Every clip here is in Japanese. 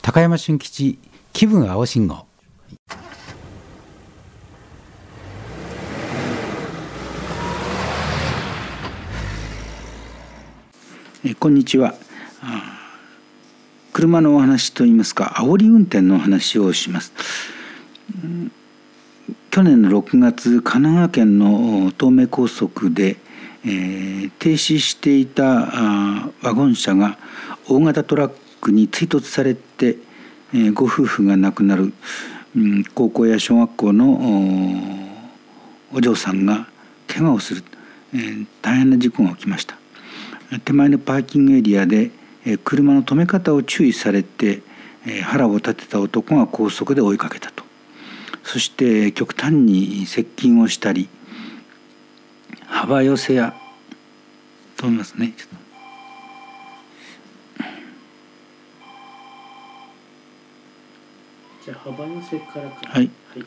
高山俊吉気分青信号。 こんにちは。車のお話といいますか、煽り運転のお話をします。去年の6月、神奈川県の東名高速で、停止していたワゴン車が大型トラックに追突されて、ご夫婦が亡くなる、高校や小学校のお嬢さんが怪我をする、大変な事故が起きました。手前のパーキングエリアで車の止め方を注意されて腹を立てた男が高速で追いかけたと。そして極端に接近をしたり、幅寄せやと思いますね。 じゃあ幅寄せからか。 はい、はい。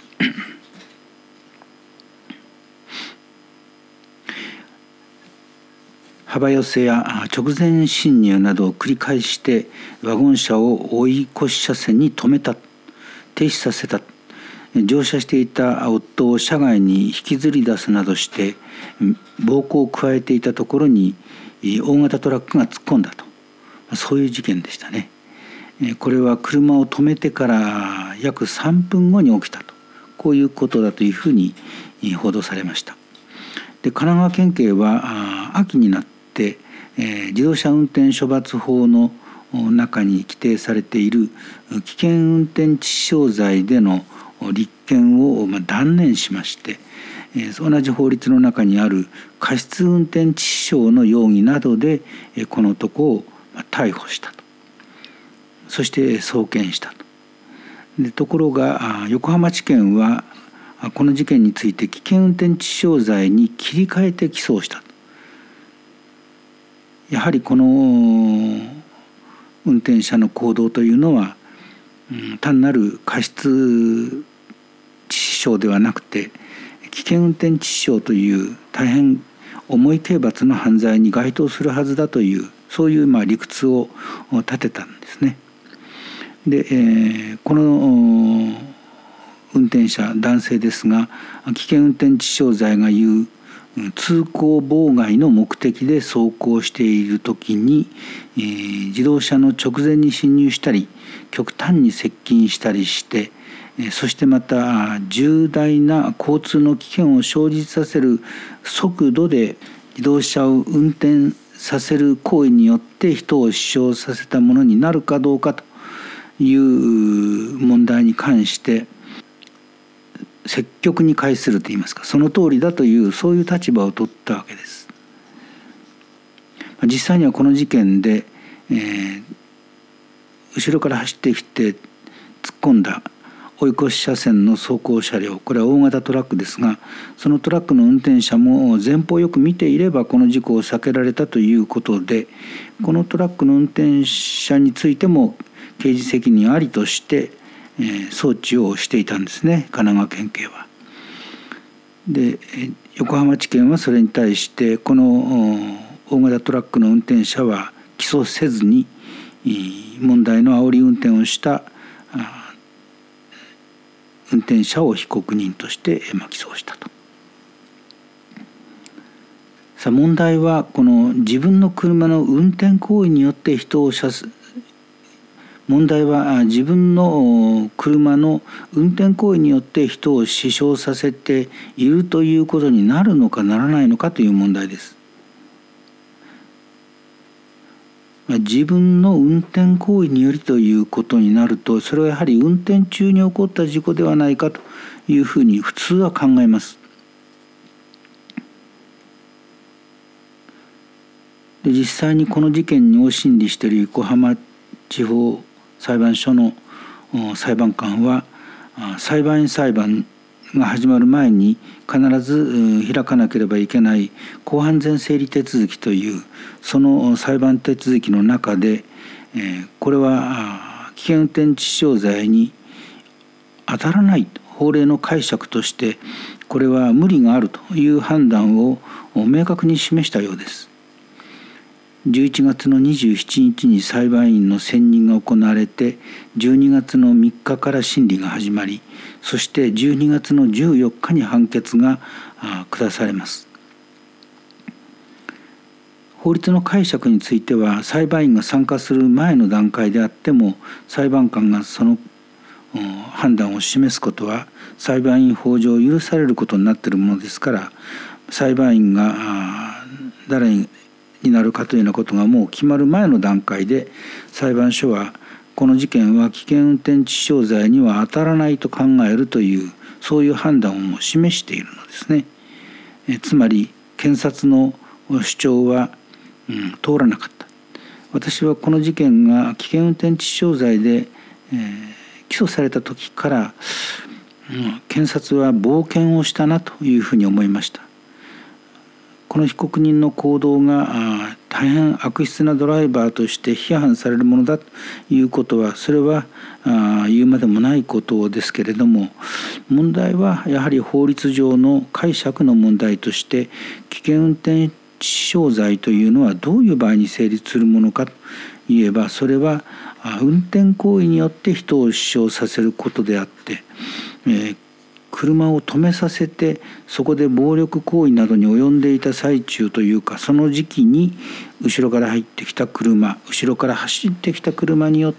幅寄せや直前進入などを繰り返してワゴン車を追い越し車線に止めた、停止させた、乗車していた夫を車外に引きずり出すなどして暴行を加えていたところに大型トラックが突っ込んだと、そういう事件でしたね。これは車を止めてから約3分後に起きたと、こういうことだというふうに報道されました。で、神奈川県警は秋になって自動車運転処罰法の中に規定されている危険運転致死傷罪での立件を断念しまして、同じ法律の中にある過失運転致死傷の容疑などでこの男を逮捕したと。そして送検したと。で、ところが横浜地検はこの事件について危険運転致死傷罪に切り替えて起訴したと。やはりこの運転者の行動というのは、単なる過失致死傷ではなくて危険運転致死傷という大変重い刑罰の犯罪に該当するはずだという、そういう理屈を立てたんですね。で、この運転者男性ですが、危険運転致死傷罪が言う通行妨害の目的で走行しているときに、自動車の直前に進入したり極端に接近したりして、そしてまた重大な交通の危険を生じさせる速度で自動車を運転させる行為によって人を死傷させたものになるかどうかという問題に関して積極に解するといいますか、その通りだという、そういう立場を取ったわけです。実際にはこの事件で、後ろから走ってきて突っ込んだ追い越し車線の走行車両、これは大型トラックですが、そのトラックの運転者も前方をよく見ていればこの事故を避けられたということで、このトラックの運転者についても刑事責任ありとして送致をしていたんですね、神奈川県警は。で、横浜地検はそれに対してこの大型トラックの運転者は起訴せずに、問題の煽り運転をした運転者を被告人として起訴したと。さあ、問題はこの自分の車の運転行為によって人を問題は自分の車の運転行為によって人を死傷させているということになるのかならないのかという問題です。自分の運転行為によりということになると、それはやはり運転中に起こった事故ではないかというふうに普通は考えます。で、実際にこの事件に審理している横浜地方裁判所の裁判官は、裁判員裁判が始まる前に必ず開かなければいけない公判前整理手続きというその裁判手続きの中で、これは危険運転致死傷罪に当たらない法令の解釈としてこれは無理があるという判断を明確に示したようです。 11月の27日に裁判員の選任が行われて、12月の3日から審理が始まり、そして12月の14日に判決が下されます。法律の解釈については、裁判員が参加する前の段階であっても、裁判官がその判断を示すことは裁判員法上許されることになっているものですから、裁判員が誰になるかというようなことがもう決まる前の段階で、裁判所はこの事件は危険運転致死傷罪には当たらないと考えるという、そういう判断をもう示しているのですね。つまり検察の主張は、通らなかった。私はこの事件が危険運転致死傷罪で、起訴された時から、検察は冒険をしたなというふうに思いました。この被告人の行動が大変悪質なドライバーとして批判されるものだということは、それは言うまでもないことですけれども、問題はやはり法律上の解釈の問題として、危険運転致死傷罪というのはどういう場合に成立するものかといえば、それは運転行為によって人を死傷させることであって、車を止めさせてそこで暴力行為などに及んでいた最中というか、その時期に後ろから入ってきた車、後ろから走ってきた車によって、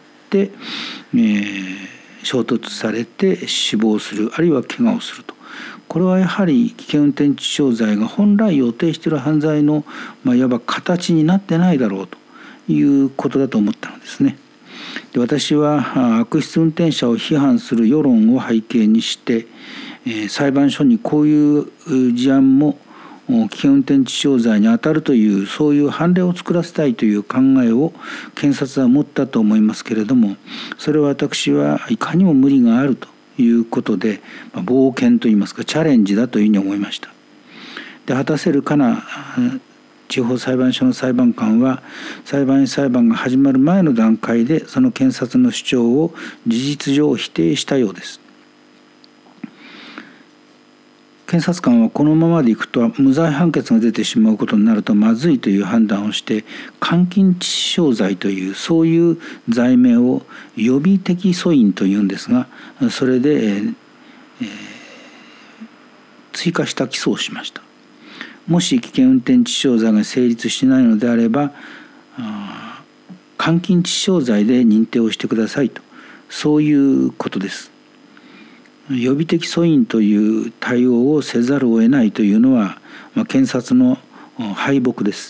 衝突されて死亡する、あるいは怪我をすると。これはやはり危険運転致死傷罪が本来予定している犯罪の、いわば形になってないだろうということだと思ったのですね。で、私は悪質運転者を批判する世論を背景にして、裁判所にこういう事案も危険運転致死傷罪に当たるという、そういう判例を作らせたいという考えを検察は持ったと思いますけれども、それは私はいかにも無理があるということで、冒険といいますかチャレンジだというふうに思いました。で、果たせるかな地方裁判所の裁判官は、裁判員裁判が始まる前の段階でその検察の主張を事実上否定したようです。検察官はこのままでいくと無罪判決が出てしまうことになるとまずいという判断をして、監禁致死傷罪というそういう罪名を予備的訴因というんですが、それで、追加した起訴をしました。もし危険運転致死傷罪が成立しないのであれば、監禁致死傷罪で認定をしてくださいと、そういうことです。予備的訴因という対応をせざるを得ないというのは、検察の敗北です。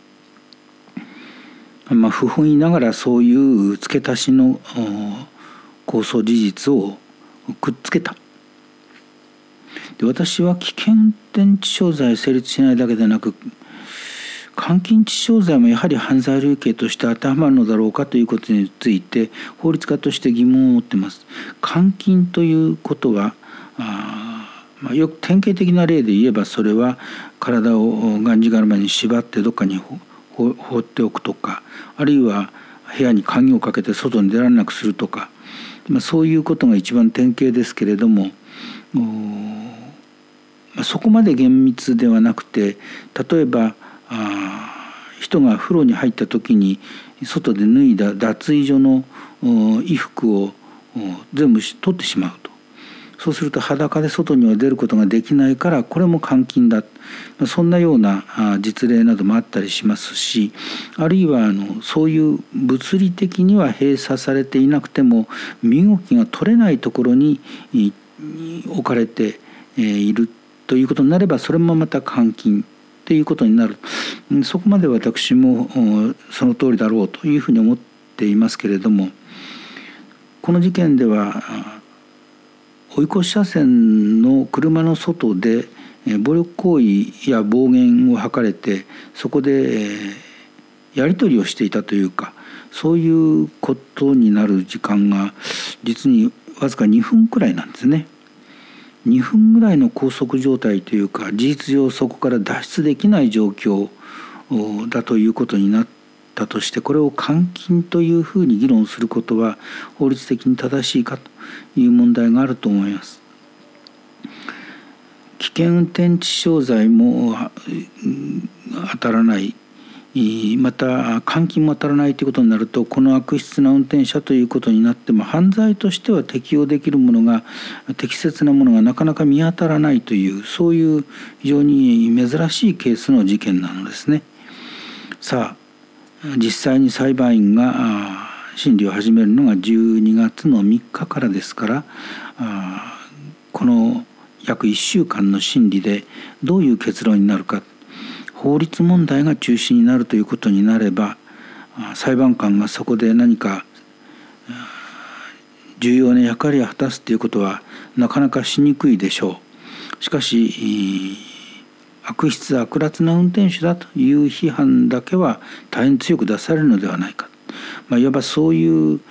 不本意ながらそういう付け足しの公訴事実をくっつけた。で、私は危険運転致死傷罪成立しないだけでなく、監禁致死傷罪もやはり犯罪類型として当てはまるのだろうかということについて法律家として疑問を持っています。監禁ということはよく典型的な例で言えば、それは体をがんじがらめに縛ってどっかに放っておくとか、あるいは部屋に鍵をかけて外に出られなくするとか、そういうことが一番典型ですけれども、そこまで厳密ではなくて、例えば人が風呂に入った時に外で脱いだ脱衣所の衣服を全部取ってしまうと。そうすると裸で外には出ることができないから、これも監禁だ、そんなような実例などもあったりしますし、あるいはそういう物理的には閉鎖されていなくても身動きが取れないところに置かれているということになれば、それもまた監禁ということになる。そこまで私もその通りだろうというふうに思っていますけれども、この事件では追い越し車線の車の外で暴力行為や暴言を吐かれて、そこでやり取りをしていたというか、そういうことになる時間が実にわずか2分くらいなんですね。2分ぐらいの拘束状態というか、事実上そこから脱出できない状況だということになったとして、これを監禁というふうに議論することは法律的に正しいかという問題があると思います。危険運転致死傷罪も当たらないまた監禁も当たらないということになると、この悪質な運転者ということになっても犯罪としては適用できるものが、適切なものがなかなか見当たらないという、そういう非常に珍しいケースの事件なのですね。さあ実際に裁判員が審理を始めるのが12月の3日からですから、この約1週間の審理でどういう結論になるか、法律問題が中心になるということになれば、裁判官がそこで何か重要な役割を果たすということはなかなかしにくいでしょう。しかし悪質悪辣な運転手だという批判だけは大変強く出されるのではないか、いわばそういう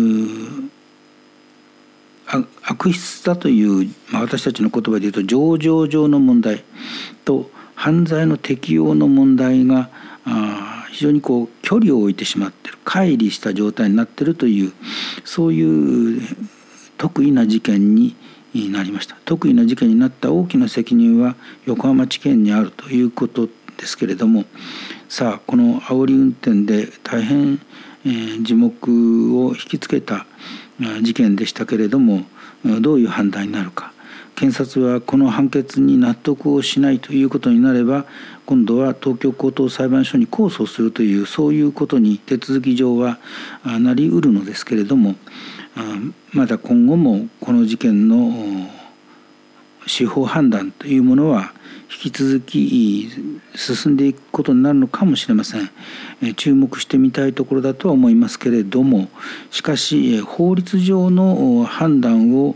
悪質だという、私たちの言葉で言うと情状上の問題と犯罪の適用の問題が非常に距離を置いてしまっている、乖離した状態になっているという、そういう特異な事件になりました。特異な事件になった大きな責任は横浜地検にあるということですけれども、さあこの煽り運転で大変耳目を引きつけた事件でしたけれども、どういう判断になるか。検察はこの判決に納得をしないということになれば、今度は東京高等裁判所に控訴するという、そういうことに手続き上はなりうるのですけれども、まだ今後もこの事件の司法判断というものは引き続き進んでいくことになるのかもしれません。注目してみたいところだとは思いますけれども、しかし法律上の判断を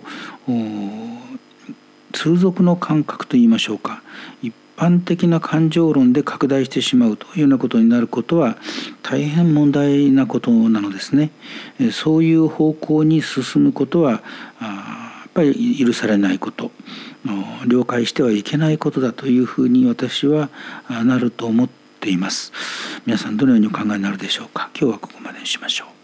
通俗の感覚といいましょうか、一般的な感情論で拡大してしまうというようなことになることは大変問題なことなのですね。そういう方向に進むことはやっぱり許されないこと、了解してはいけないことだというふうに私はなると思っています。皆さんどのようにお考えになるでしょうか。今日はここまでにしましょう。